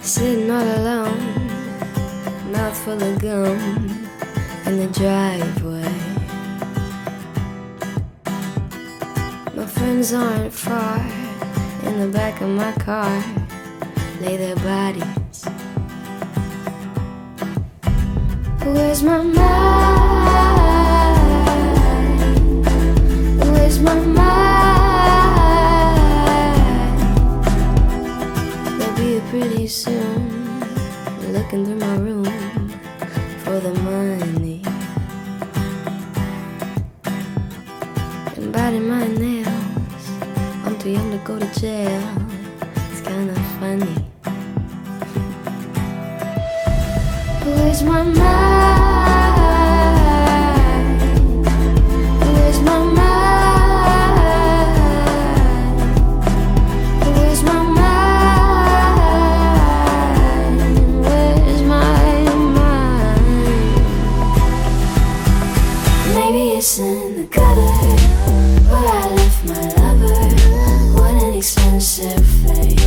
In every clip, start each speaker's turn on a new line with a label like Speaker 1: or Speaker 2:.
Speaker 1: Sitting all alone, mouth full of gum in the driveway. My friends aren't far. In the back of my car lay their bodies. Where's my mind? Where's my mind? They'll be here pretty soon, looking through my room for the money and biting my nails. I'm too young to go to jail. It's kinda funny. Where's my mind? Where's my mind? Where's my mind? Where's my mind? Maybe it's in the gutter where I left my lover. What an expensive fate.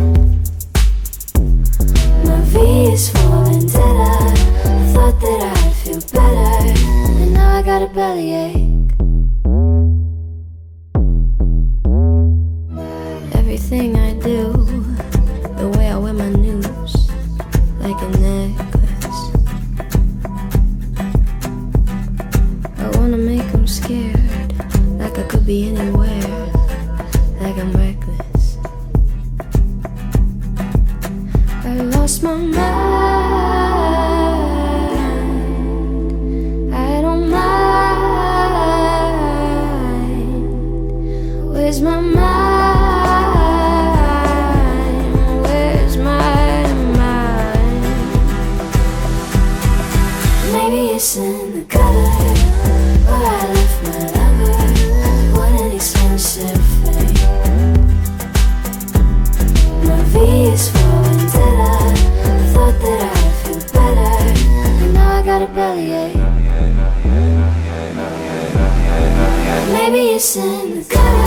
Speaker 1: My V is for vendetta. I thought that I'd feel better, and now I got a bellyache. Everything I do, the way I wear my news, like a necklace. I wanna make them scared, like I could be anywhere, like I'm reckless. I lost my mind. I don't mind. Where's my mind? Where's my mind? Maybe it's in the gutter where I left my lover. What an expensive fate. My V is for vendetta. I thought that I'd feel better, and now I got a bellyache. Maybe it's in the gutter.